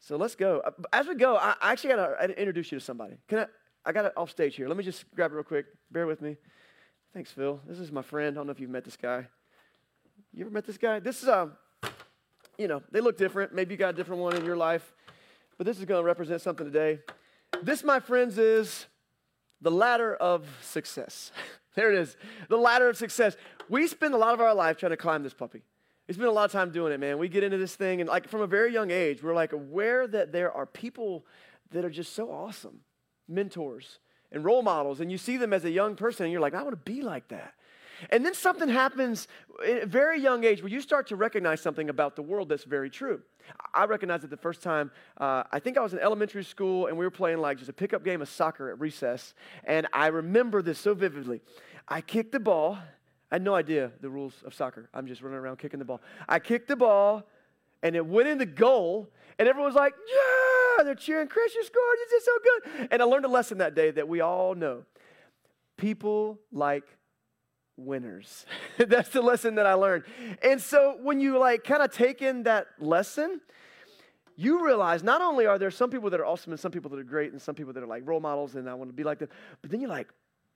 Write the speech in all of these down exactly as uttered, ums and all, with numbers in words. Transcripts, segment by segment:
So let's go. As we go, I actually got to introduce you to somebody. Can I? I got it off stage here. Let me just grab it real quick. Bear with me. Thanks, Phil. This is my friend. I don't know if you've met this guy. You ever met this guy? This is, um, you know, they look different. Maybe you got a different one in your life. But this is going to represent something today. This, my friends, is the ladder of success. There it is. The ladder of success. We spend a lot of our life trying to climb this puppy. We spend a lot of time doing it, man. We get into this thing, and like from a very young age, we're like aware that there are people that are just so awesome, mentors and role models, and you see them as a young person, and you're like, I want to be like that. And then something happens at a very young age where you start to recognize something about the world that's very true. I recognized it the first time, uh, I think I was in elementary school, and we were playing like just a pickup game of soccer at recess, and I remember this so vividly. I kicked the ball. I had no idea the rules of soccer. I'm just running around kicking the ball. I kicked the ball, and it went in the goal, and everyone was like, yeah, they're cheering, Chris, you scored, you did so good. And I learned a lesson that day that we all know. People like winners. That's the lesson that I learned. And so when you like kind of take in that lesson, you realize not only are there some people that are awesome and some people that are great and some people that are like role models and I want to be like them, but then you're like,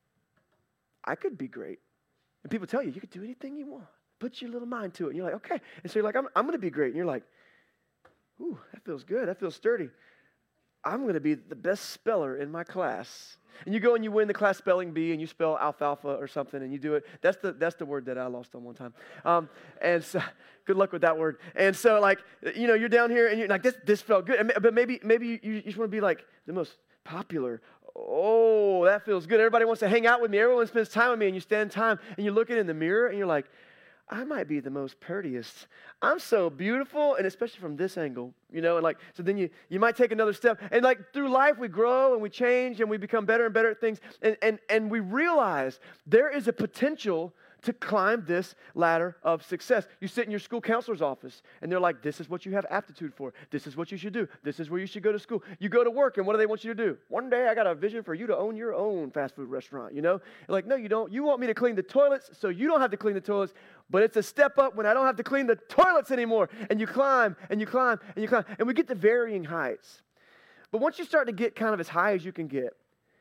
I could be great. And people tell you, you could do anything you want. Put your little mind to it. And you're like, okay. And so you're like, I'm, I'm going to be great. And you're like, ooh, that feels good. That feels sturdy. I'm going to be the best speller in my class. And you go and you win the class spelling bee and you spell alfalfa or something and you do it. That's the that's the word that I lost on one time. Um, and so, good luck with that word. And so like, you know, you're down here and you're like, this this felt good. But maybe maybe you, you just want to be like the most popular. Oh, that feels good. Everybody wants to hang out with me. Everyone spends time with me and you stand time and you're looking in the mirror and you're like, I might be the most prettiest. I'm so beautiful, and especially from this angle, you know, and like, so then you, you might take another step. And like through life, we grow and we change and we become better and better at things. And, and, and we realize there is a potential to climb this ladder of success. You sit in your school counselor's office, and they're like, this is what you have aptitude for. This is what you should do. This is where you should go to school. You go to work, and what do they want you to do? One day, I got a vision for you to own your own fast food restaurant, you know? You're like, no, you don't. You want me to clean the toilets, so you don't have to clean the toilets, but it's a step up when I don't have to clean the toilets anymore. And you climb, and you climb, and you climb, and we get to varying heights. But once you start to get kind of as high as you can get,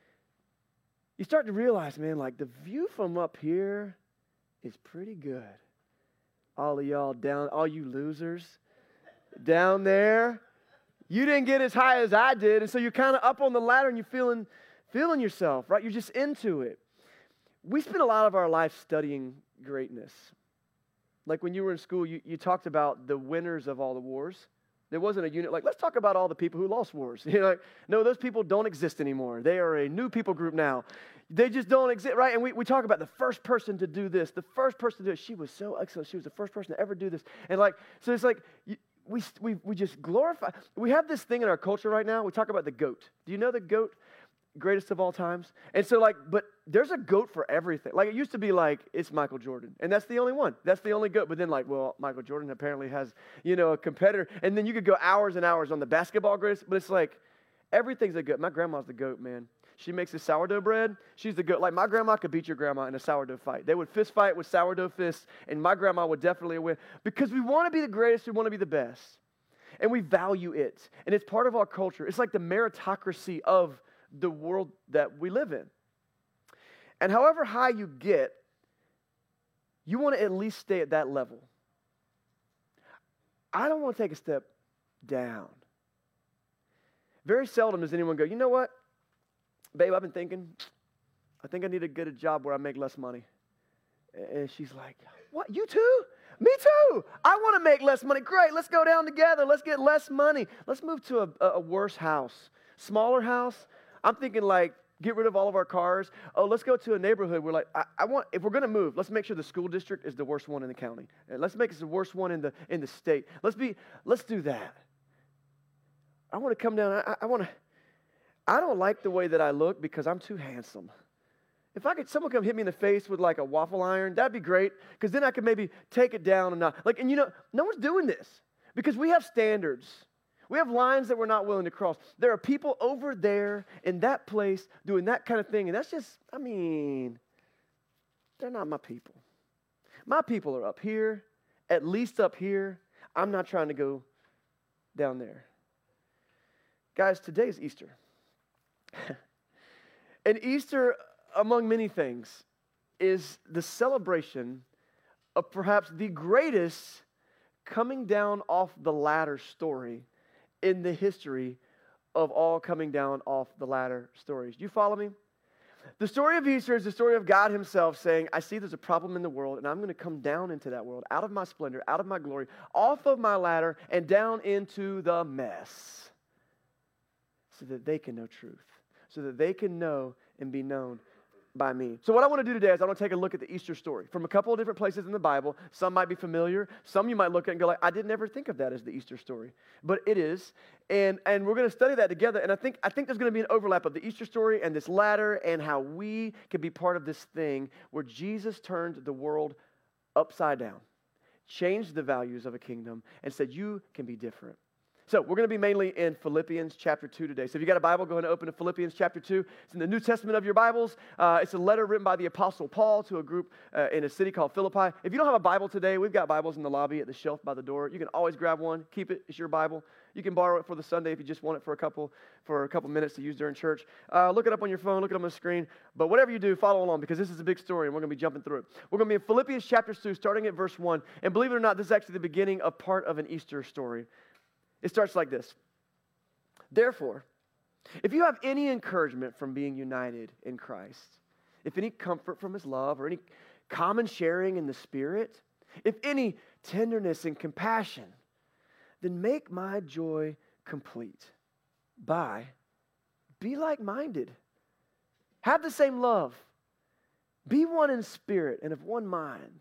you start to realize, man, like the view from up here is pretty good. All of y'all down, all you losers down there, you didn't get as high as I did, and so you're kind of up on the ladder and you're feeling, feeling yourself, right? You're just into it. We spend a lot of our life studying greatness. Like when you were in school, you, you talked about the winners of all the wars. There wasn't a unit like, let's talk about all the people who lost wars. You're like, no, those people don't exist anymore. They are a new people group now. They just don't exist, right? And we, we talk about the first person to do this, the first person to do it. She was so excellent. She was the first person to ever do this. And like, so it's like, we, we, we just glorify. We have this thing in our culture right now. We talk about the GOAT. Do you know the GOAT? Greatest of all times. And so like, but there's a GOAT for everything. Like it used to be like, it's Michael Jordan. And that's the only one. That's the only GOAT. But then like, well, Michael Jordan apparently has, you know, a competitor. And then you could go hours and hours on the basketball greatest. But it's like, everything's a GOAT. My grandma's the GOAT, man. She makes the sourdough bread. She's the GOAT. Like my grandma could beat your grandma in a sourdough fight. They would fist fight with sourdough fists. And my grandma would definitely win. Because we want to be the greatest. We want to be the best. And we value it. And it's part of our culture. It's like the meritocracy of the world that we live in. And however high you get, you want to at least stay at that level. I don't want to take a step down. Very seldom does anyone go, you know what, babe, I've been thinking, I think I need to get a job where I make less money. And she's like, what, you too? Me too. I want to make less money. Great, let's go down together. Let's get less money. Let's move to a, a worse house, smaller house. I'm thinking like, get rid of all of our cars. Oh, let's go to a neighborhood where like, I, I want, if we're going to move, let's make sure the school district is the worst one in the county. And let's make it the worst one in the in the state. Let's be, let's do that. I want to come down. I, I want to, I don't like the way that I look because I'm too handsome. If I could, someone come hit me in the face with like a waffle iron, that'd be great. Because then I could maybe take it down and not, like, and you know, no one's doing this because we have standards. We have lines that we're not willing to cross. There are people over there in that place doing that kind of thing. And that's just, I mean, they're not my people. My people are up here, at least up here. I'm not trying to go down there. Guys, today is Easter. And Easter, among many things, is the celebration of perhaps the greatest coming down off the ladder story in the history of all coming down off the ladder stories. Do you follow me? The story of Easter is the story of God himself saying, I see there's a problem in the world, and I'm going to come down into that world, out of my splendor, out of my glory, off of my ladder, and down into the mess, so that they can know truth, so that they can know and be known by me. So what I want to do today is I want to take a look at the Easter story from a couple of different places in the Bible. Some might be familiar. Some you might look at and go like, I didn't ever think of that as the Easter story. But it is. And, and we're going to study that together. And I think, I think there's going to be an overlap of the Easter story and this ladder and how we can be part of this thing where Jesus turned the world upside down, changed the values of a kingdom, and said, you can be different. So we're going to be mainly in Philippians chapter two today. So if you got a Bible, go ahead and open to Philippians chapter two. It's in the New Testament of your Bibles. Uh, it's a letter written by the Apostle Paul to a group uh, in a city called Philippi. If you don't have a Bible today, we've got Bibles in the lobby at the shelf by the door. You can always grab one. Keep it. It's your Bible. You can borrow it for the Sunday if you just want it for a couple for a couple minutes to use during church. Uh, look it up on your phone. Look it up on the screen. But whatever you do, follow along because this is a big story and we're going to be jumping through it. We're going to be in Philippians chapter two, starting at verse one. And believe it or not, this is actually the beginning of part of an Easter story. It starts like this. Therefore, if you have any encouragement from being united in Christ, if any comfort from his love or any common sharing in the Spirit, if any tenderness and compassion, then make my joy complete by be like-minded, have the same love, be one in spirit and of one mind.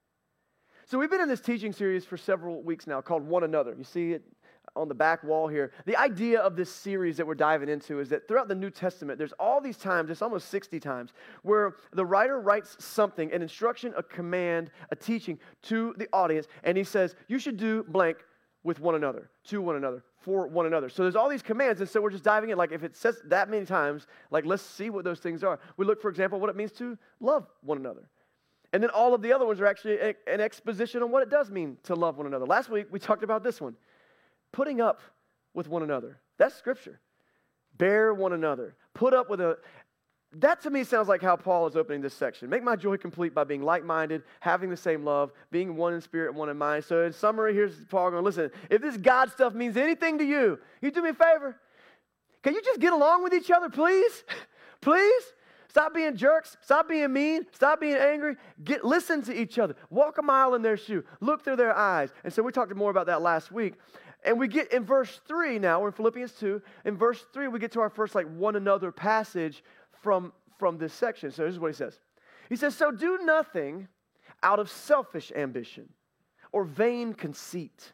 So we've been in this teaching series for several weeks now called One Another. You see it on the back wall here. The idea of this series that we're diving into is that throughout the New Testament, there's all these times, it's almost sixty times, where the writer writes something, an instruction, a command, a teaching to the audience, and he says, you should do blank with one another, to one another, for one another. So there's all these commands, and so we're just diving in. Like if it says that many times, like let's see what those things are. We look, for example, what it means to love one another. And then all of the other ones are actually a, an exposition on what it does mean to love one another. Last week, we talked about this one. Putting up with one another. That's Scripture. Bear one another. Put up with a... That to me sounds like how Paul is opening this section. Make my joy complete by being like-minded, having the same love, being one in spirit and one in mind. So in summary, here's Paul going, listen, if this God stuff means anything to you, you do me a favor. Can you just get along with each other, please? Please? Stop being jerks. Stop being mean. Stop being angry. Get listen to each other. Walk a mile in their shoe. Look through their eyes. And so we talked more about that last week. And we get in verse three now, we're in Philippians two. In verse three, we get to our first like one another passage from, from this section. So this is what he says. He says, so do nothing out of selfish ambition or vain conceit.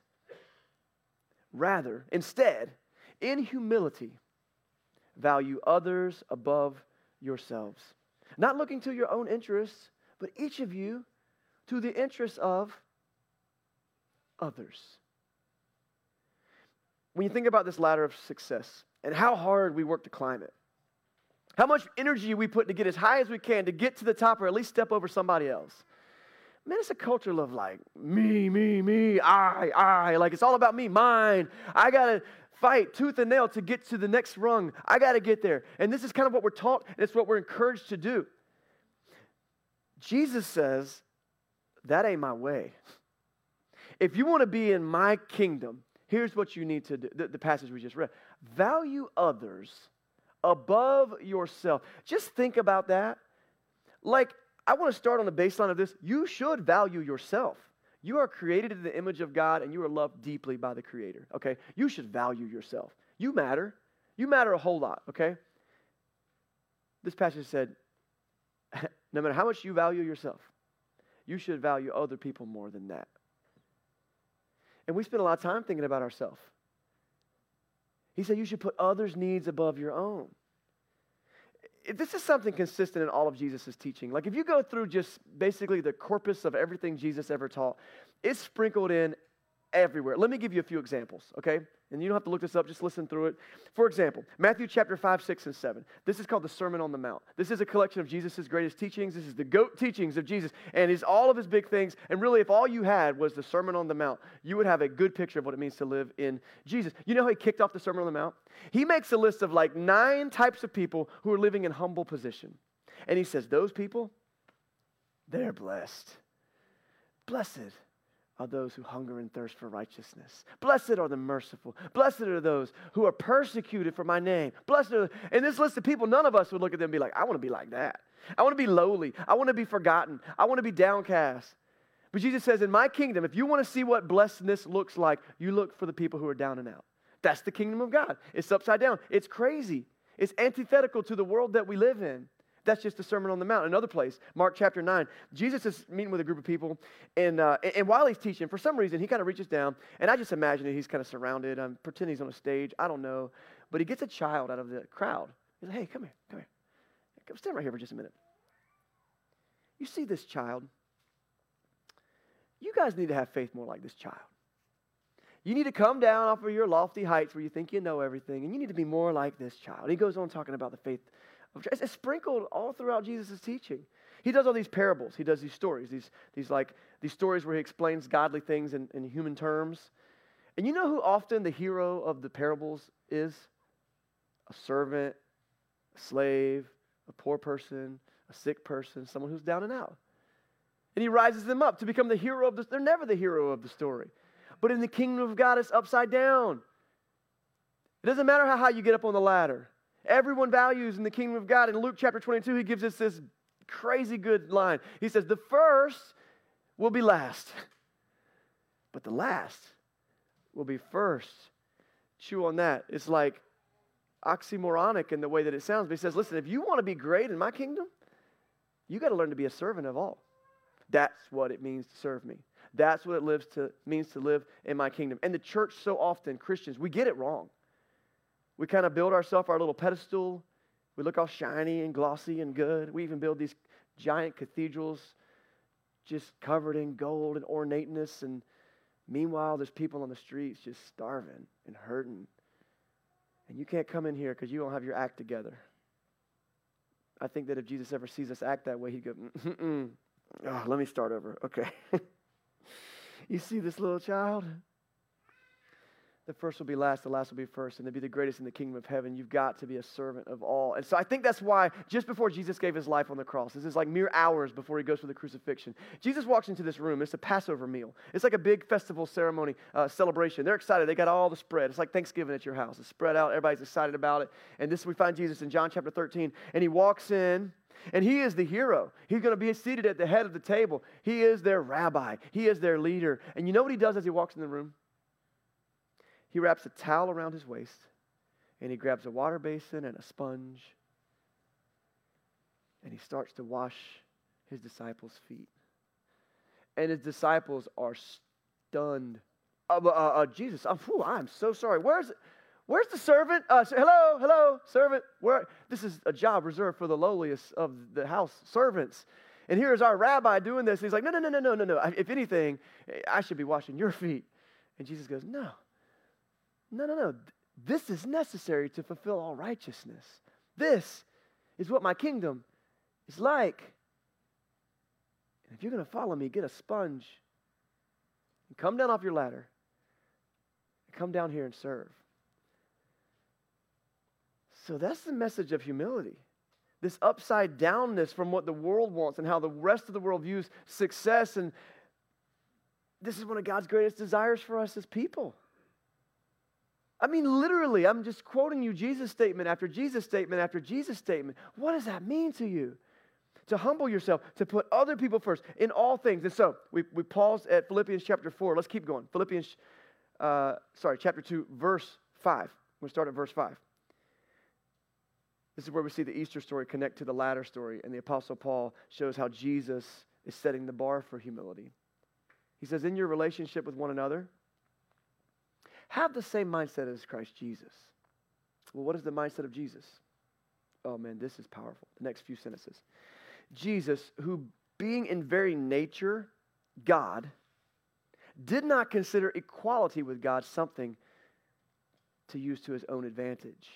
Rather, instead, in humility, value others above yourselves. Not looking to your own interests, but each of you to the interests of others. When you think about this ladder of success and how hard we work to climb it, how much energy we put to get as high as we can to get to the top or at least step over somebody else. Man, it's a culture of like, me, me, me, I, I. Like it's all about me, mine. I got to fight tooth and nail to get to the next rung. I got to get there. And this is kind of what we're taught, and it's what we're encouraged to do. Jesus says, that ain't my way. If you want to be in my kingdom, here's what you need to do. The, the passage we just read. Value others above yourself. Just think about that. Like, I want to start on the baseline of this. You should value yourself. You are created in the image of God and you are loved deeply by the Creator, okay? You should value yourself. You matter. You matter a whole lot, okay? This passage said, no matter how much you value yourself, you should value other people more than that. And we spend a lot of time thinking about ourselves. He said you should put others' needs above your own. If this is something consistent in all of Jesus' teaching. Like if you go through just basically the corpus of everything Jesus ever taught, it's sprinkled in everywhere. Let me give you a few examples, okay? And you don't have to look this up, just listen through it. For example, Matthew chapter five, six, and seven. This is called the Sermon on the Mount. This is a collection of Jesus' greatest teachings. This is the GOAT teachings of Jesus. And it's all of his big things. And really, if all you had was the Sermon on the Mount, you would have a good picture of what it means to live in Jesus. You know how he kicked off the Sermon on the Mount? He makes a list of like nine types of people who are living in humble position. And he says, those people, they're blessed. Blessed are those who hunger and thirst for righteousness. Blessed are the merciful. Blessed are those who are persecuted for my name. Blessed are, and this list of people, none of us would look at them and be like, I want to be like that. I want to be lowly. I want to be forgotten. I want to be downcast. But Jesus says, in my kingdom, if you want to see what blessedness looks like, you look for the people who are down and out. That's the kingdom of God. It's upside down. It's crazy. It's antithetical to the world that we live in. That's just the Sermon on the Mount. Another place, Mark chapter nine, Jesus is meeting with a group of people, and uh, and while he's teaching, for some reason, he kind of reaches down, and I just imagine that he's kind of surrounded. I'm pretending he's on a stage. I don't know. But he gets a child out of the crowd. He's like, hey, come here, come here. Come stand right here for just a minute. You see this child? You guys need to have faith more like this child. You need to come down off of your lofty heights where you think you know everything, and you need to be more like this child. He goes on talking about the faith. It's sprinkled all throughout Jesus' teaching. He does all these parables. He does these stories, these, these like these stories where he explains godly things in, in human terms. And you know who often the hero of the parables is? A servant, a slave, a poor person, a sick person, someone who's down and out. And he rises them up to become the hero of the. They're never the hero of the story. But in the kingdom of God, it's upside down. It doesn't matter how high you get up on the ladder. Everyone values in the kingdom of God. In Luke chapter twenty-two, he gives us this crazy good line. He says, the first will be last, but the last will be first. Chew on that. It's like oxymoronic in the way that it sounds. But he says, listen, if you want to be great in my kingdom, you got to learn to be a servant of all. That's what it means to serve me. That's what it lives to, means to live in my kingdom. And the church so often, Christians, we get it wrong. We kind of build ourselves our little pedestal. We look all shiny and glossy and good. We even build these giant cathedrals just covered in gold and ornateness. And meanwhile, there's people on the streets just starving and hurting. And you can't come in here because you don't have your act together. I think that if Jesus ever sees us act that way, he'd go, mm-mm. Oh, let me start over. Okay. You see this little child? The first will be last, the last will be first, and to be the greatest in the kingdom of heaven, you've got to be a servant of all. And so I think that's why just before Jesus gave his life on the cross, this is like mere hours before he goes for the crucifixion, Jesus walks into this room. It's a Passover meal. It's like a big festival ceremony, uh, celebration. They're excited. They got all the spread. It's like Thanksgiving at your house. It's spread out. Everybody's excited about it. And this we find Jesus in John chapter thirteen, and he walks in, and he is the hero. He's going to be seated at the head of the table. He is their rabbi. He is their leader. And you know what he does as he walks in the room? He wraps a towel around his waist, and he grabs a water basin and a sponge, and he starts to wash his disciples' feet. And his disciples are stunned. Uh, uh, uh, Jesus, uh, whew, I'm so sorry. Where's where's the servant? Uh, hello, hello, servant. Where? This is a job reserved for the lowliest of the house servants. And here's our rabbi doing this. He's like, no, no, no, no, no, no, no. If anything, I should be washing your feet. And Jesus goes, no. No, no, no. This is necessary to fulfill all righteousness. This is what my kingdom is like. And if you're going to follow me, get a sponge and come down off your ladder and come down here and serve. So that's the message of humility. This upside downness from what the world wants and how the rest of the world views success. And this is one of God's greatest desires for us as people. I mean, literally, I'm just quoting you Jesus statement after Jesus statement after Jesus statement. What does that mean to you? To humble yourself, to put other people first in all things. And so we, we paused at Philippians chapter four. Let's keep going. Philippians, uh, sorry, chapter two, verse five. We'll start at verse five. This is where we see the Easter story connect to the latter story. And the Apostle Paul shows how Jesus is setting the bar for humility. He says, in your relationship with one another, have the same mindset as Christ Jesus. Well, what is the mindset of Jesus? Oh man, this is powerful. The next few sentences. Jesus, who being in very nature God, did not consider equality with God something to use to his own advantage.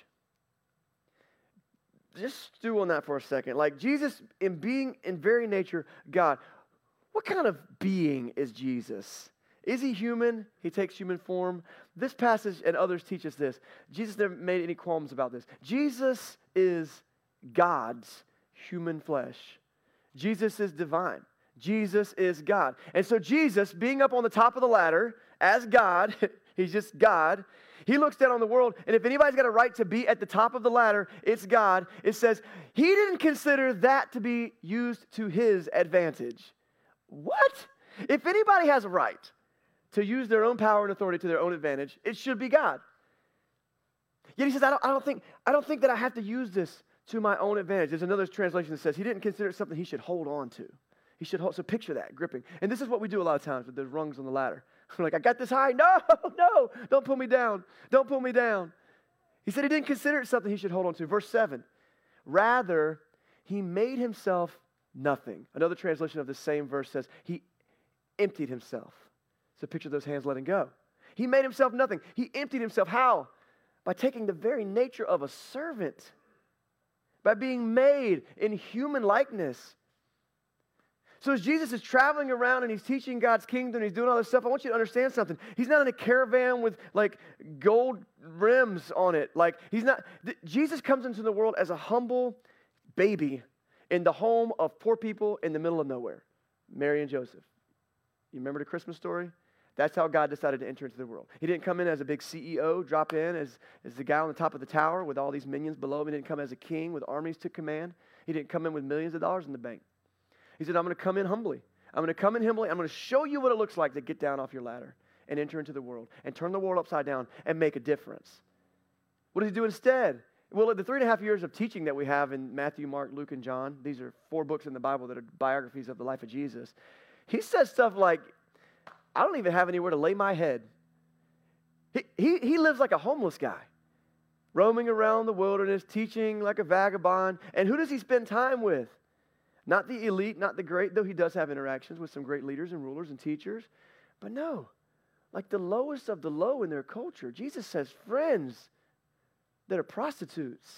Just stew on that for a second. Like Jesus, in being in very nature God, what kind of being is Jesus? Is he human? He takes human form. This passage and others teach us this. Jesus never made any qualms about this. Jesus is God's human flesh. Jesus is divine. Jesus is God. And so Jesus, being up on the top of the ladder as God, he's just God, he looks down on the world, and if anybody's got a right to be at the top of the ladder, it's God. It says he didn't consider that to be used to his advantage. What? If anybody has a right to use their own power and authority to their own advantage, it should be God. Yet he says, I don't, I don't think, I don't think that I have to use this to my own advantage. There's another translation that says he didn't consider it something he should hold on to. He should hold, so picture that, gripping. And this is what we do a lot of times with the rungs on the ladder. We're like, I got this high. No, no, don't pull me down. Don't pull me down. He said he didn't consider it something he should hold on to. Verse seven, rather, he made himself nothing. Another translation of the same verse says he emptied himself. So picture those hands letting go. He made himself nothing. He emptied himself. How? By taking the very nature of a servant. By being made in human likeness. So as Jesus is traveling around and he's teaching God's kingdom, and he's doing all this stuff, I want you to understand something. He's not in a caravan with like gold rims on it. Like he's not, th- Jesus comes into the world as a humble baby in the home of poor people in the middle of nowhere. Mary and Joseph. You remember the Christmas story? That's how God decided to enter into the world. He didn't come in as a big C E O, drop in as, as the guy on the top of the tower with all these minions below him. He didn't come as a king with armies to command. He didn't come in with millions of dollars in the bank. He said, I'm going to come in humbly. I'm going to come in humbly. I'm going to show you what it looks like to get down off your ladder and enter into the world and turn the world upside down and make a difference. What does he do instead? Well, the three and a half years of teaching that we have in Matthew, Mark, Luke, and John, these are four books in the Bible that are biographies of the life of Jesus. He says stuff like, I don't even have anywhere to lay my head. He, he, he lives like a homeless guy, roaming around the wilderness, teaching like a vagabond. And who does he spend time with? Not the elite, not the great, though he does have interactions with some great leaders and rulers and teachers. But no, like the lowest of the low in their culture. Jesus says friends that are prostitutes,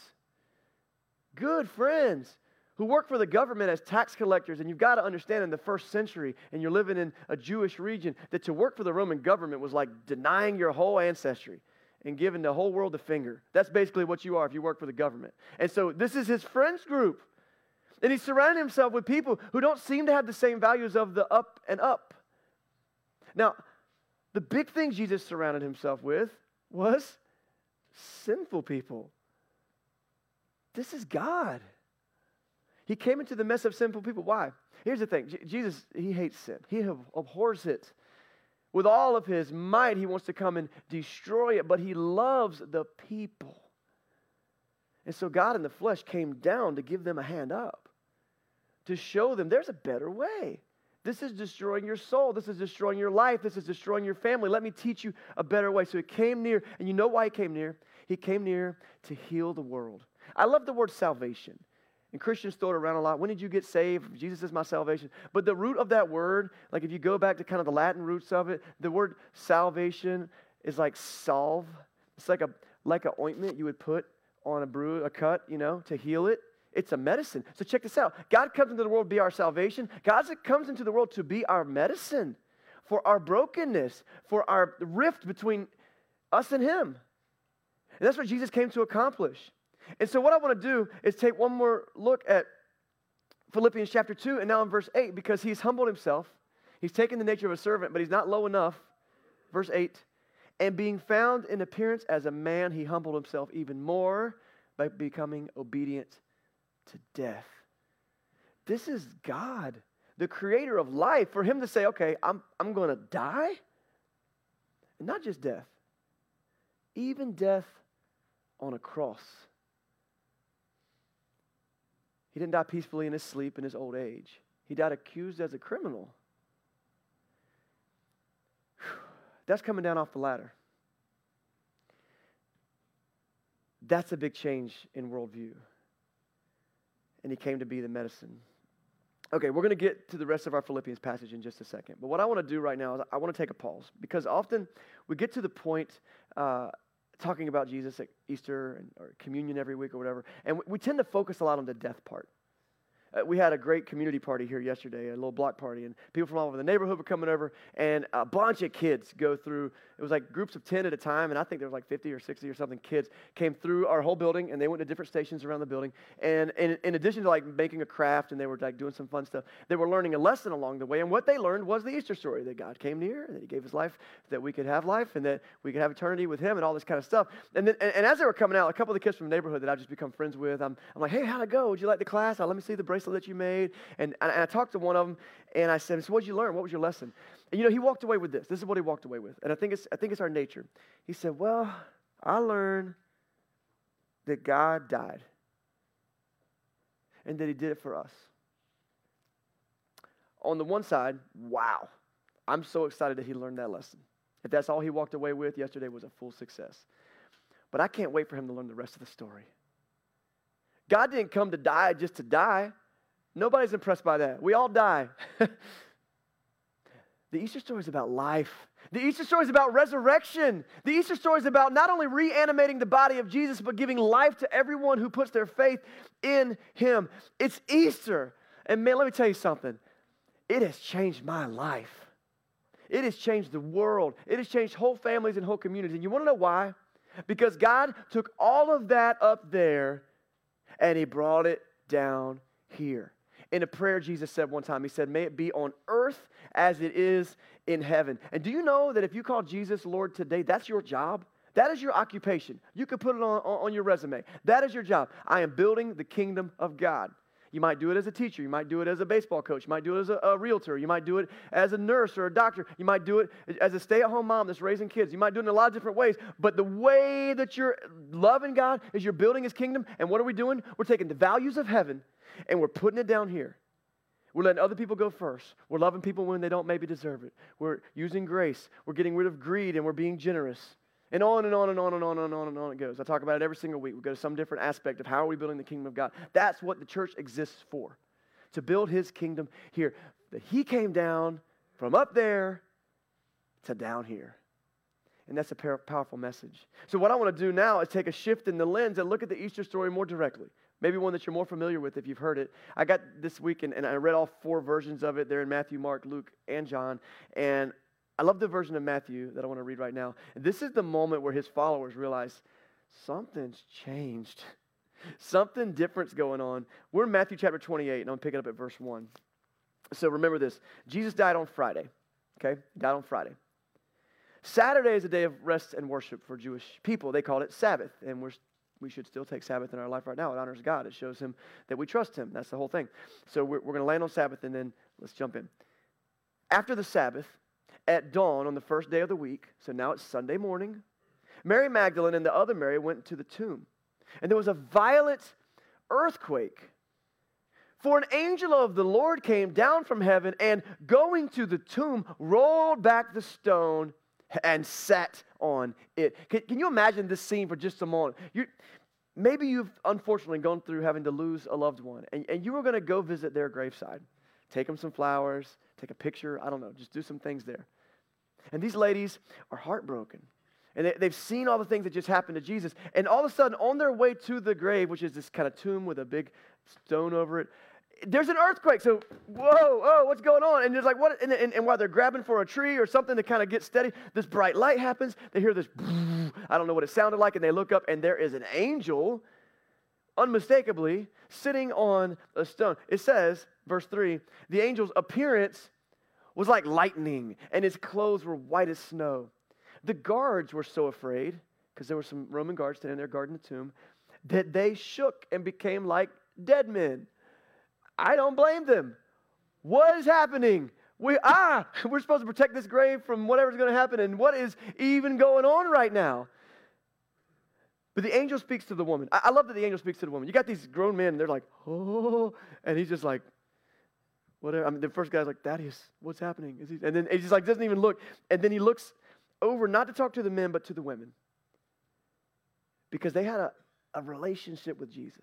good friends who work for the government as tax collectors. And you've got to understand in the first century, and you're living in a Jewish region, that to work for the Roman government was like denying your whole ancestry and giving the whole world the finger. That's basically what you are if you work for the government. And so this is his friends group. And he's surrounded himself with people who don't seem to have the same values of the up and up. Now, the big thing Jesus surrounded himself with was sinful people. This is God. He came into the mess of sinful people. Why? Here's the thing. J- Jesus, he hates sin. He abhors it. With all of his might, he wants to come and destroy it, but he loves the people. And so God in the flesh came down to give them a hand up, to show them there's a better way. This is destroying your soul. This is destroying your life. This is destroying your family. Let me teach you a better way. So he came near, and you know why he came near? He came near to heal the world. I love the word salvation. And Christians throw it around a lot. When did you get saved? Jesus is my salvation. But the root of that word, like if you go back to kind of the Latin roots of it, the word salvation is like salve. It's like a like an ointment you would put on a bruise, a cut, you know, to heal it. It's a medicine. So check this out. God comes into the world to be our salvation. God comes into the world to be our medicine for our brokenness, for our rift between us and him. And that's what Jesus came to accomplish. And so what I want to do is take one more look at Philippians chapter two and now in verse eight, because he's humbled himself. He's taken the nature of a servant, but he's not low enough. Verse eight, and being found in appearance as a man, he humbled himself even more by becoming obedient to death. This is God, the creator of life, for him to say, okay, I'm, I'm going to die. And not just death, even death on a cross. He didn't die peacefully in his sleep in his old age. He died accused as a criminal. Whew. That's coming down off the ladder. That's a big change in worldview. And he came to be the medicine. Okay, we're going to get to the rest of our Philippians passage in just a second. But what I want to do right now is I want to take a pause, because often we get to the point uh, talking about Jesus at Easter and, or communion every week or whatever. And we, we tend to focus a lot on the death part. Uh, we had a great community party here yesterday, a little block party, and people from all over the neighborhood were coming over, and a bunch of kids go through. It was like groups of ten at a time, and I think there was like fifty or sixty or something kids came through our whole building, and they went to different stations around the building. And in, in addition to like making a craft, and they were like doing some fun stuff, they were learning a lesson along the way. And what they learned was the Easter story, that God came near, and that He gave His life, that we could have life, and that we could have eternity with Him, and all this kind of stuff. And then, and, and as they were coming out, a couple of the kids from the neighborhood that I've just become friends with, I'm, I'm like, hey, how'd it go? Would you like the class? Oh, let me see the bracelet that you made. And, and I talked to one of them, and I said, so what did you learn? What was your lesson? And, you know, he walked away with this. This is what he walked away with. And I think it's, I think it's our nature. He said, well, I learned that God died and that He did it for us. On the one side, wow, I'm so excited that he learned that lesson. If that's all he walked away with, yesterday was a full success. But I can't wait for him to learn the rest of the story. God didn't come to die just to die. Nobody's impressed by that. We all die. The Easter story is about life. The Easter story is about resurrection. The Easter story is about not only reanimating the body of Jesus, but giving life to everyone who puts their faith in Him. It's Easter. And man, let me tell you something. It has changed my life. It has changed the world. It has changed whole families and whole communities. And you want to know why? Because God took all of that up there and He brought it down here. In a prayer Jesus said one time, He said, may it be on earth as it is in heaven. And do you know that if you call Jesus Lord today, that's your job? That is your occupation. You could put it on, on your resume. That is your job. I am building the kingdom of God. You might do it as a teacher. You might do it as a baseball coach. You might do it as a, a realtor. You might do it as a nurse or a doctor. You might do it as a stay-at-home mom that's raising kids. You might do it in a lot of different ways. But the way that you're loving God is you're building His kingdom. And what are we doing? We're taking the values of heaven and we're putting it down here. We're letting other people go first. We're loving people when they don't maybe deserve it. We're using grace. We're getting rid of greed and we're being generous. And on and on and on and on and on and on it goes. I talk about it every single week. We go to some different aspect of how are we building the kingdom of God. That's what the church exists for, to build His kingdom here. That He came down from up there to down here. And that's a powerful message. So what I want to do now is take a shift in the lens and look at the Easter story more directly. Maybe one that you're more familiar with if you've heard it. I got this week and, and I read all four versions of it. They're in Matthew, Mark, Luke, and John. And I love the version of Matthew that I want to read right now. This is the moment where His followers realize something's changed. Something different's going on. We're in Matthew chapter twenty-eight, and I'm picking up at verse one. So remember this. Jesus died on Friday, okay? Died on Friday. Saturday is a day of rest and worship for Jewish people. They called it Sabbath, and we're we should still take Sabbath in our life right now. It honors God. It shows Him that we trust Him. That's the whole thing. So we're, we're going to land on Sabbath, and then let's jump in. After the Sabbath, at dawn on the first day of the week, so now it's Sunday morning, Mary Magdalene and the other Mary went to the tomb. And there was a violent earthquake. For an angel of the Lord came down from heaven and going to the tomb, rolled back the stone and sat on it. Can, can you imagine this scene for just a moment? You're, maybe you've unfortunately gone through having to lose a loved one, and, and you were going to go visit their graveside. Take them some flowers, take a picture, I don't know, just do some things there. And these ladies are heartbroken. And they, they've seen all the things that just happened to Jesus. And all of a sudden, on their way to the grave, which is this kind of tomb with a big stone over it, there's an earthquake. So, whoa, oh, what's going on? And there's like, what? And, and, and while they're grabbing for a tree or something to kind of get steady, this bright light happens. They hear this, I don't know what it sounded like, and they look up, and there is an angel, unmistakably, sitting on a stone. It says, verse three, the angel's appearance was like lightning, and his clothes were white as snow. The guards were so afraid, because there were some Roman guards standing there guarding the tomb, that they shook and became like dead men. I don't blame them. What is happening? We ah, we're supposed to protect this grave from whatever's going to happen, and what is even going on right now? But the angel speaks to the woman. I, I love that the angel speaks to the woman. You got these grown men, and they're like, oh, and he's just like, whatever. I mean, the first guy's like, Thaddeus, what's happening? Is he? And then he just like doesn't even look. And then he looks over not to talk to the men, but to the women. Because they had a, a relationship with Jesus.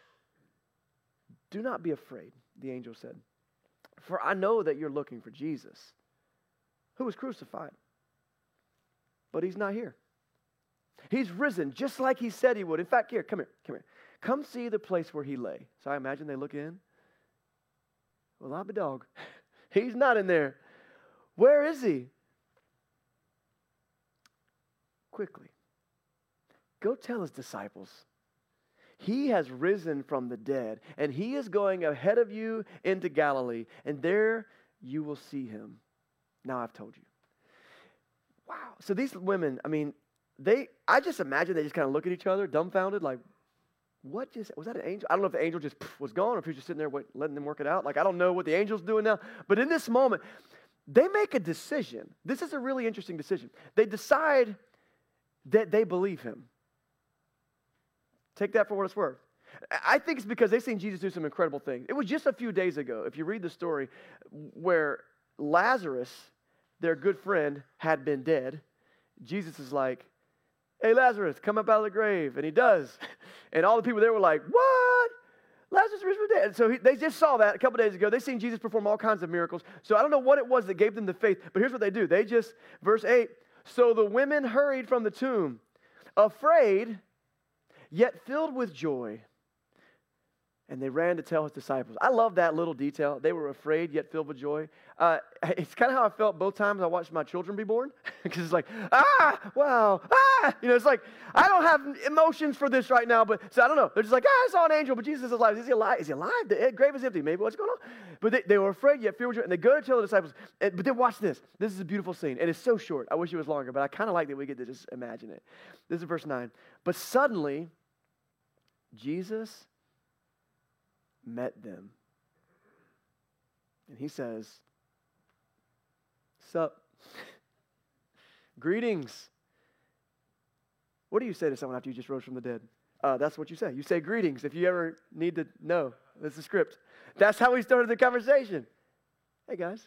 Do not be afraid, the angel said. For I know that you're looking for Jesus, who was crucified. But He's not here. He's risen just like he said he would. In fact, here, come here, come here. Come see the place where he lay. So I imagine they look in. Well, I'm a dog. He's not in there. Where is he? Quickly, go tell his disciples. He has risen from the dead, and he is going ahead of you into Galilee, and there you will see him. Now I've told you. Wow. So these women, I mean, they, I just imagine they just kind of look at each other, dumbfounded, like, what just, was that an angel? I don't know if the angel just pff, was gone or if he was just sitting there wait, letting them work it out. Like, I don't know what the angel's doing now. But in this moment, they make a decision. This is a really interesting decision. They decide that they believe him. Take that for what it's worth. I think it's because they've seen Jesus do some incredible things. It was just a few days ago, if you read the story, where Lazarus, their good friend, had been dead. Jesus is like, hey, Lazarus, come up out of the grave. And he does. And all the people there were like, what? Lazarus rose from the dead. And so he, they just saw that a couple days ago. They've seen Jesus perform all kinds of miracles. So I don't know what it was that gave them the faith. But here's what they do. They just, verse eight, so the women hurried from the tomb, afraid, yet filled with joy. And they ran to tell his disciples. I love that little detail. They were afraid, yet filled with joy. Uh, it's kind of how I felt both times I watched my children be born. Because it's like, ah, wow, ah. You know, it's like, I don't have emotions for this right now. But so I don't know. They're just like, ah, I saw an angel, but Jesus is alive. Is he alive? Is he alive? The grave is empty. Maybe what's going on? But they, they were afraid, yet filled with joy. And they go to tell the disciples. And, but then watch this. This is a beautiful scene. And it's so short. I wish it was longer. But I kind of like that we get to just imagine it. This is verse nine. But suddenly, Jesus met them. And he says, sup? Greetings. What do you say to someone after you just rose from the dead? Uh, that's what you say. You say greetings if you ever need to know. That's the script. That's how we started the conversation. Hey, guys.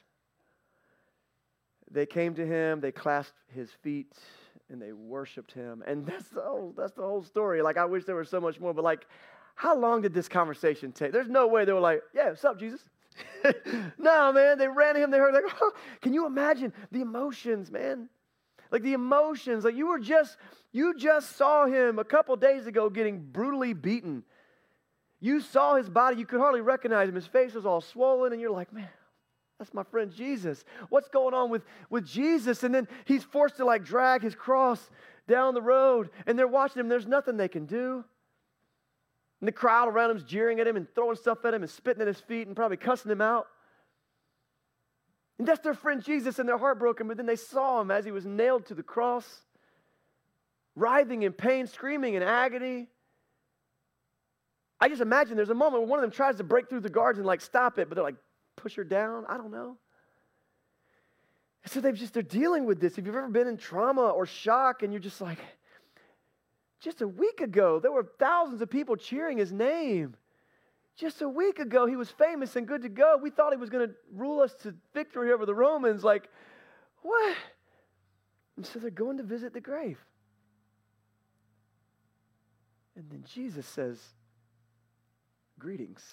They came to him, they clasped his feet, and they worshiped him. And that's the whole, that's the whole story. Like, I wish there was so much more, but like, how long did this conversation take? There's no way they were like, yeah, what's up, Jesus? No, man, they ran to him. They heard, like, oh, can you imagine the emotions, man? Like the emotions, like you were just, you just saw him a couple days ago getting brutally beaten. You saw his body. You could hardly recognize him. His face was all swollen, and you're like, man, that's my friend Jesus. What's going on with, with Jesus? And then he's forced to like drag his cross down the road, and they're watching him. There's nothing they can do. And the crowd around him is jeering at him and throwing stuff at him and spitting at his feet and probably cussing him out. And that's their friend Jesus, and they're heartbroken. But then they saw him as he was nailed to the cross, writhing in pain, screaming in agony. I just imagine there's a moment where one of them tries to break through the guards and like stop it, but they're like, push her down. I don't know. So they've just, they're dealing with this. If you've ever been in trauma or shock and you're just like, just a week ago, there were thousands of people cheering his name. Just a week ago, he was famous and good to go. We thought he was going to rule us to victory over the Romans. Like, what? And so they're going to visit the grave. And then Jesus says, greetings.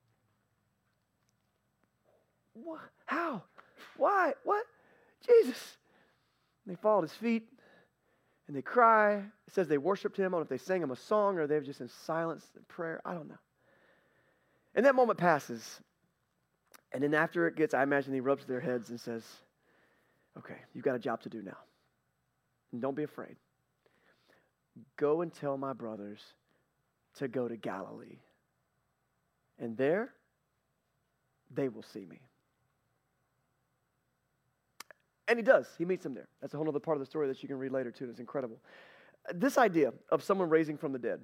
What? How? Why? What? Jesus. And they fall at his feet. And they cry. It says they worshiped him. I don't know if they sang him a song or they were just in silence and prayer. I don't know. And that moment passes. And then after it gets, I imagine he rubs their heads and says, okay, you've got a job to do now. And don't be afraid. Go and tell my brothers to go to Galilee. And there, they will see me. And he does. He meets them there. That's a whole other part of the story that you can read later, too. It's incredible. This idea of someone raising from the dead,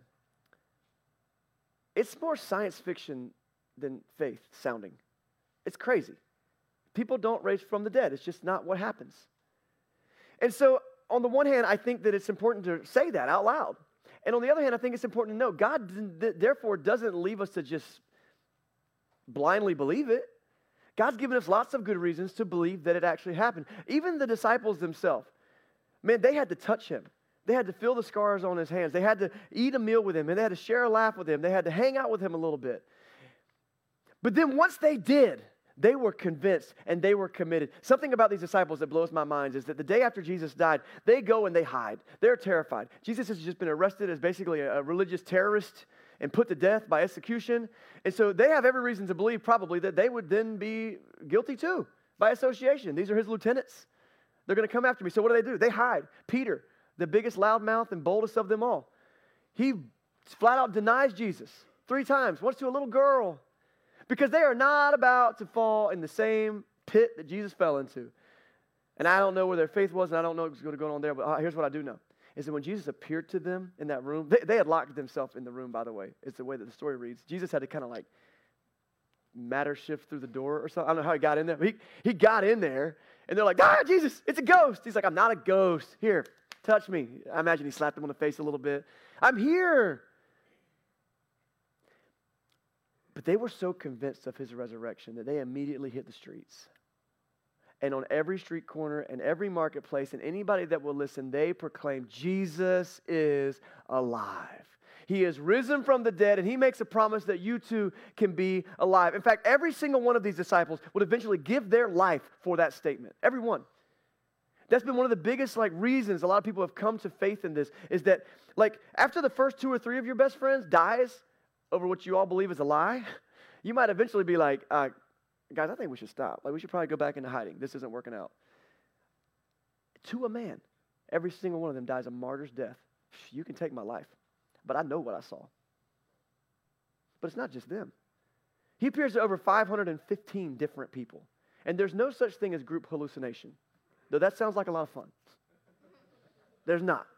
it's more science fiction than faith sounding. It's crazy. People don't raise from the dead. It's just not what happens. And so, on the one hand, I think that it's important to say that out loud. And on the other hand, I think it's important to know God, therefore, doesn't leave us to just blindly believe it. God's given us lots of good reasons to believe that it actually happened. Even the disciples themselves, man, they had to touch him. They had to feel the scars on his hands. They had to eat a meal with him, and they had to share a laugh with him. They had to hang out with him a little bit. But then once they did, They were convinced and they were committed. Something about these disciples that blows my mind is that the day after Jesus died, they go and they hide. They're terrified. Jesus has just been arrested as basically a religious terrorist and put to death by execution. And so they have every reason to believe probably that they would then be guilty too by association. These are his lieutenants. They're going to come after me. So what do they do? They hide. Peter, the biggest loudmouth and boldest of them all, he flat out denies Jesus three times, once to a little girl, because they are not about to fall in the same pit that Jesus fell into. And I don't know where their faith was, and I don't know what's going to go on there, but here's what I do know, is that when Jesus appeared to them in that room, they, they had locked themselves in the room, by the way. It's the way that the story reads. Jesus had to kind of like matter shift through the door or something. I don't know how he got in there. He, he got in there, and they're like, ah, Jesus, it's a ghost. He's like, I'm not a ghost. Here, touch me. I imagine he slapped them on the face a little bit. I'm here. But they were so convinced of his resurrection that they immediately hit the streets. And on every street corner and every marketplace and anybody that will listen, they proclaim, Jesus is alive. He is risen from the dead, and he makes a promise that you too can be alive. In fact, every single one of these disciples would eventually give their life for that statement. Every one. That's been one of the biggest like reasons a lot of people have come to faith in this, is that like after the first two or three of your best friends dies over what you all believe is a lie, you might eventually be like, uh, guys, I think we should stop. Like, we should probably go back into hiding. This isn't working out. To a man, every single one of them dies a martyr's death. You can take my life, but I know what I saw. But it's not just them. He appears to over five hundred fifteen different people, and there's no such thing as group hallucination, though that sounds like a lot of fun. There's not.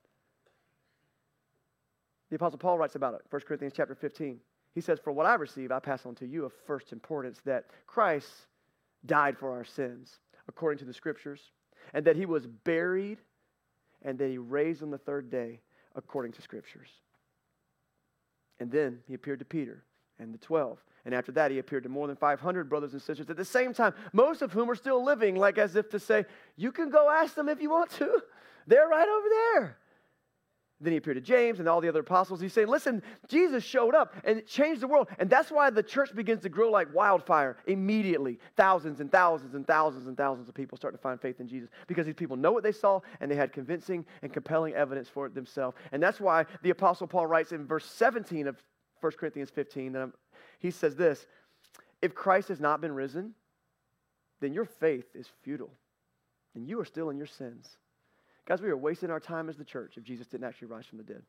The Apostle Paul writes about it, First Corinthians chapter fifteen. He says, for what I received, I pass on to you of first importance, that Christ died for our sins, according to the Scriptures, and that he was buried, and that he raised on the third day, according to Scriptures. And then he appeared to Peter and the twelve. And after that, he appeared to more than five hundred brothers and sisters at the same time, most of whom are still living, like as if to say, you can go ask them if you want to. They're right over there. Then he appeared to James and all the other apostles. He's saying, listen, Jesus showed up and it changed the world. And that's why the church begins to grow like wildfire immediately. Thousands and thousands and thousands and thousands of people start to find faith in Jesus because these people know what they saw and they had convincing and compelling evidence for it themselves. And that's why the Apostle Paul writes in verse seventeen of First Corinthians fifteen, that I'm, he says this, if Christ has not been risen, then your faith is futile and you are still in your sins. Guys, we are wasting our time as the church if Jesus didn't actually rise from the dead.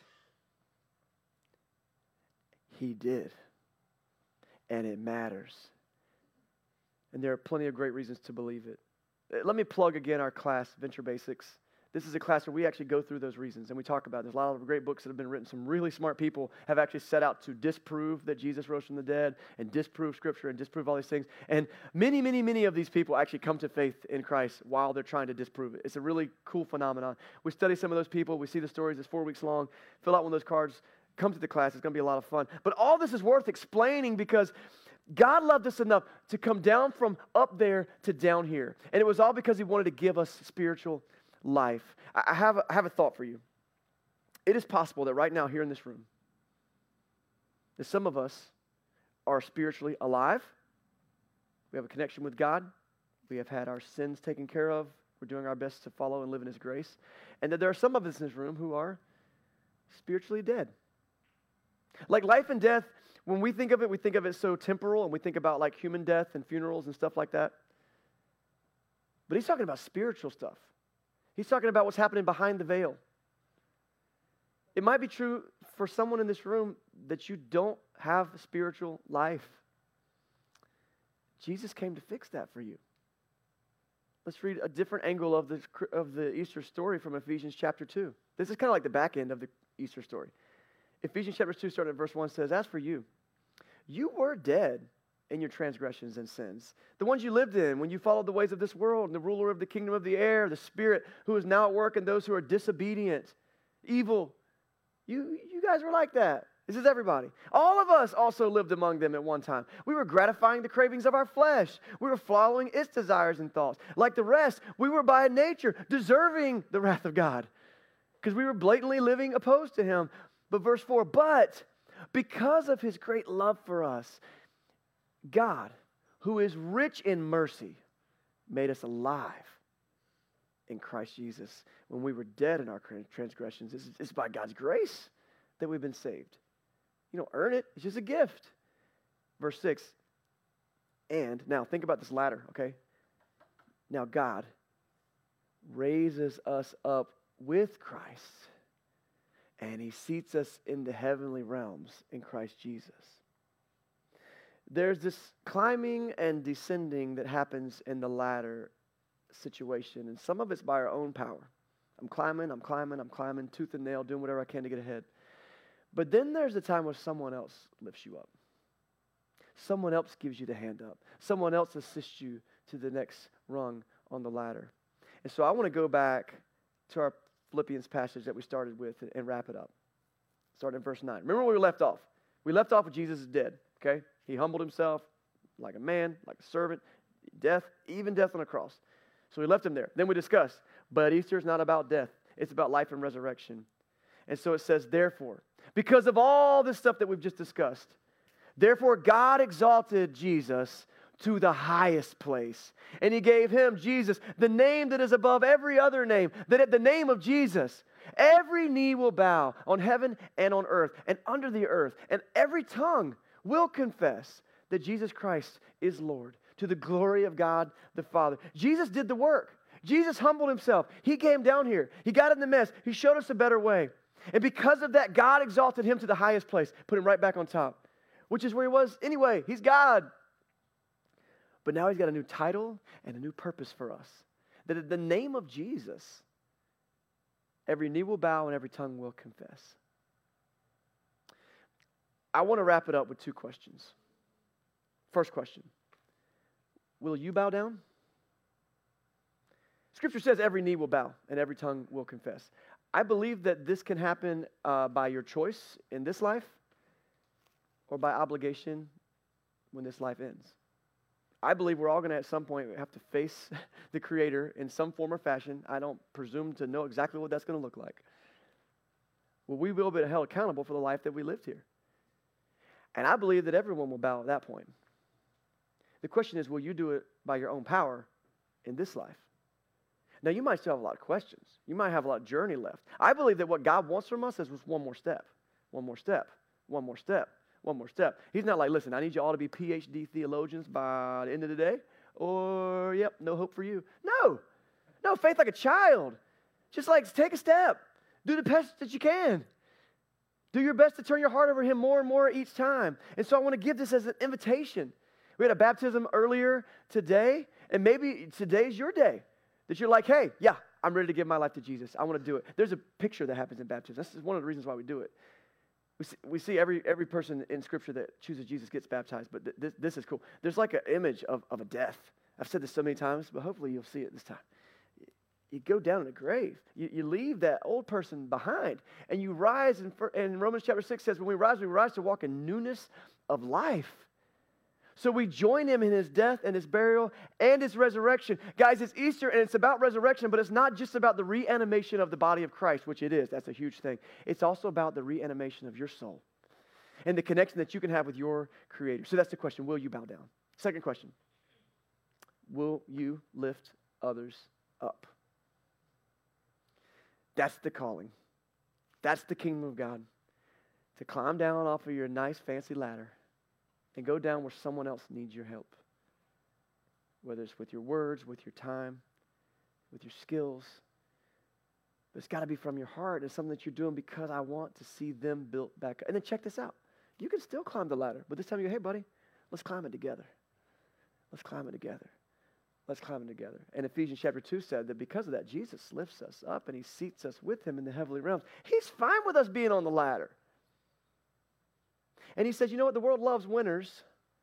He did. And it matters. And there are plenty of great reasons to believe it. Let me plug again our class, Venture Basics. This is a class where we actually go through those reasons and we talk about it. There's a lot of great books that have been written. Some really smart people have actually set out to disprove that Jesus rose from the dead and disprove Scripture and disprove all these things. And many, many, many of these people actually come to faith in Christ while they're trying to disprove it. It's a really cool phenomenon. We study some of those people. We see the stories. It's four weeks long. Fill out one of those cards. Come to the class. It's going to be a lot of fun. But all this is worth explaining because God loved us enough to come down from up there to down here. And it was all because he wanted to give us spiritual life. I have, a, I have a thought for you. It is possible that right now here in this room, that some of us are spiritually alive. We have a connection with God. We have had our sins taken care of. We're doing our best to follow and live in his grace. And that there are some of us in this room who are spiritually dead. Like life and death, when we think of it, we think of it so temporal, and we think about like human death and funerals and stuff like that. But he's talking about spiritual stuff. He's talking about what's happening behind the veil. It might be true for someone in this room that you don't have spiritual life. Jesus came to fix that for you. Let's read a different angle of the, of the Easter story from Ephesians chapter two. This is kind of like the back end of the Easter story. Ephesians chapter two, starting at verse one, says, as for you, you were dead in your transgressions and sins, the ones you lived in when you followed the ways of this world and the ruler of the kingdom of the air, the spirit who is now at work in those who are disobedient, evil. You, you guys were like that. This is everybody. All of us also lived among them at one time. We were gratifying the cravings of our flesh. We were following its desires and thoughts. Like the rest, we were by nature deserving the wrath of God because we were blatantly living opposed to him. But verse four, but because of his great love for us, God, who is rich in mercy, made us alive in Christ Jesus when we were dead in our transgressions. It's, it's by God's grace that we've been saved. You don't earn it. It's just a gift. Verse six, and now think about this ladder, okay? Now God raises us up with Christ, and he seats us in the heavenly realms in Christ Jesus. There's this climbing and descending that happens in the ladder situation, and some of it's by our own power. I'm climbing, I'm climbing, I'm climbing, tooth and nail, doing whatever I can to get ahead. But then there's a time where someone else lifts you up. Someone else gives you the hand up. Someone else assists you to the next rung on the ladder. And so I want to go back to our Philippians passage that we started with and, and wrap it up. Starting in verse nine. Remember where we left off? We left off with Jesus is dead, okay? He humbled himself like a man, like a servant, death, even death on a cross. So we left him there. Then we discussed, but Easter is not about death. It's about life and resurrection. And so it says, therefore, because of all this stuff that we've just discussed, therefore God exalted Jesus to the highest place. And he gave him, Jesus, the name that is above every other name, that at the name of Jesus, every knee will bow on heaven and on earth and under the earth, and every tongue will confess that Jesus Christ is Lord, to the glory of God the Father. Jesus did the work. Jesus humbled himself. He came down here. He got in the mess. He showed us a better way. And because of that, God exalted him to the highest place, put him right back on top, which is where he was anyway. He's God. But now he's got a new title and a new purpose for us. That at the name of Jesus, every knee will bow and every tongue will confess. I want to wrap it up with two questions. First question, will you bow down? Scripture says every knee will bow and every tongue will confess. I believe that this can happen uh, by your choice in this life or by obligation when this life ends. I believe we're all going to at some point have to face the Creator in some form or fashion. I don't presume to know exactly what that's going to look like. Well, we will be held accountable for the life that we lived here. And I believe that everyone will bow at that point. The question is, will you do it by your own power in this life? Now, you might still have a lot of questions. You might have a lot of journey left. I believe that what God wants from us is just one more step, one more step, one more step, one more step. He's not like, listen, I need you all to be P H D theologians by the end of the day, or, yep, no hope for you. No, no, faith like a child. Just like take a step. Do the best that you can. Do your best to turn your heart over him more and more each time. And so I want to give this as an invitation. We had a baptism earlier today, and maybe today's your day. That you're like, hey, yeah, I'm ready to give my life to Jesus. I want to do it. There's a picture that happens in baptism. This is one of the reasons why we do it. We see, we see every every person in Scripture that chooses Jesus gets baptized, but th- this, this is cool. There's like an image of, of a death. I've said this so many times, but hopefully you'll see it this time. You go down in a grave. You, you leave that old person behind, and you rise, and, and Romans chapter six says, when we rise, we rise to walk in newness of life. So we join him in his death and his burial and his resurrection. Guys, it's Easter and it's about resurrection, but it's not just about the reanimation of the body of Christ, which it is. That's a huge thing. It's also about the reanimation of your soul and the connection that you can have with your Creator. So that's the question. Will you bow down? Second question. Will you lift others up? That's the calling. That's the kingdom of God. To climb down off of your nice fancy ladder and go down where someone else needs your help. Whether it's with your words, with your time, with your skills. But it's got to be from your heart. It's something that you're doing because I want to see them built back up. And then check this out. You can still climb the ladder. But this time you go, hey, buddy, let's climb it together. Let's climb it together. Let's climb it together. And Ephesians chapter two said that because of that, Jesus lifts us up and he seats us with him in the heavenly realms. He's fine with us being on the ladder. And he says, you know what? The world loves winners.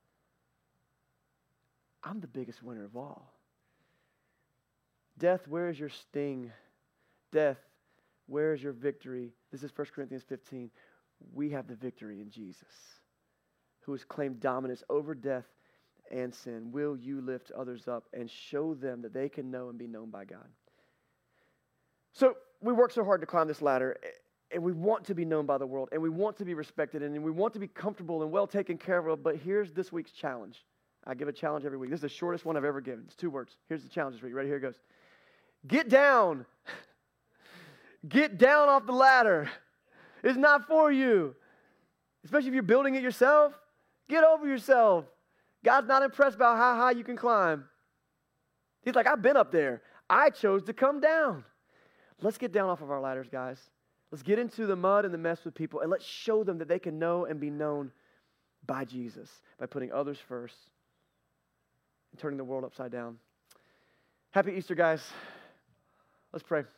I'm the biggest winner of all. Death, where is your sting? Death, where is your victory? This is First Corinthians fifteen. We have the victory in Jesus, who has claimed dominance over death and sin. Will you lift others up and show them that they can know and be known by God? So we work so hard to climb this ladder. And we want to be known by the world, and we want to be respected, and we want to be comfortable and well taken care of, but here's this week's challenge. I give a challenge every week. This is the shortest one I've ever given. It's two words. Here's the challenge for you. Ready? Here it goes. Get down. Get down off the ladder. It's not for you. Especially if you're building it yourself. Get over yourself. God's not impressed by how high you can climb. He's like, I've been up there. I chose to come down. Let's get down off of our ladders, guys. Let's get into the mud and the mess with people, and let's show them that they can know and be known by Jesus, by putting others first and turning the world upside down. Happy Easter, guys. Let's pray.